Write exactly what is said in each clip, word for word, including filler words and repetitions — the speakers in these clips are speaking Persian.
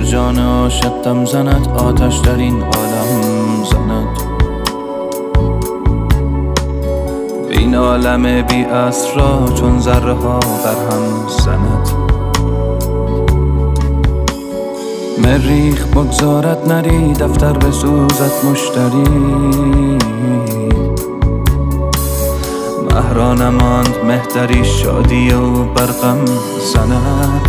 جان عاشق دم زند، آتش در این عالم زند. این عالم بی اسرا چون ذره ها بر هم زند. مریخ بگذارد نری، دفتر بسوزد مشتری. مهرا نماند مهتری، شادی او برقم زند.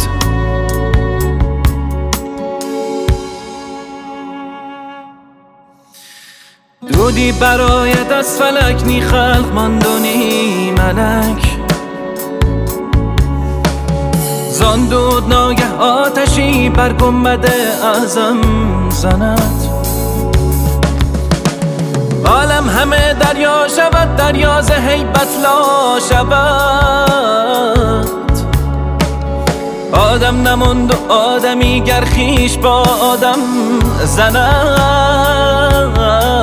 دودی برایت از فلک، نی خلق ماند و نی ملک. زان دود ناگه آتشی بر گنبد اعظم زند. عالم همه دریا شود، دریا ز هیبت لا شود. آدم نماند و آدمی گر خویش با آدم زند.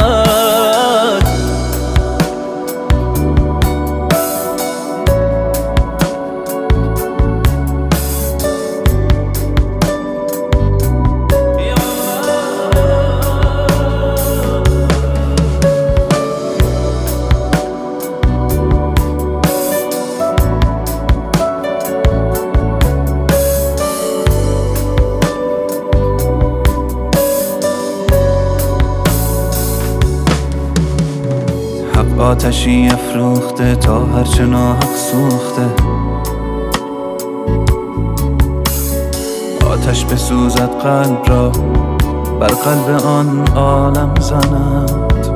آتشی افروخته تا هرچه ناحق سوخته. آتش بسوزد قلب را، بر قلب آن عالم زند.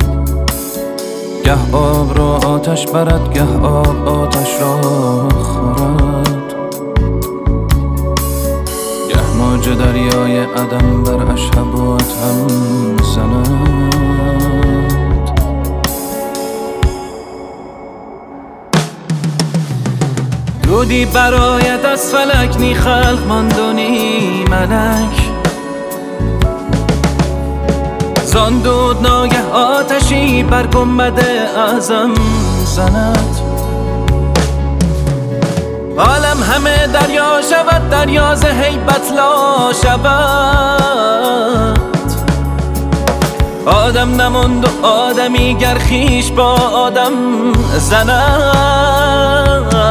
گه آب را آتش برد، گه آب آتش را خورد. گه موج دریای عدم بر اشهب و ادهم زند. دودی برایت از فلک، نی خلق ماند و نی ملک. زان دود ناگه آتشی بر گنبد اعظم زند. عالم همه دریا شود، دریا ز هیبت لا شود. آدم نماند و آدمی گر خویش با آدم زند.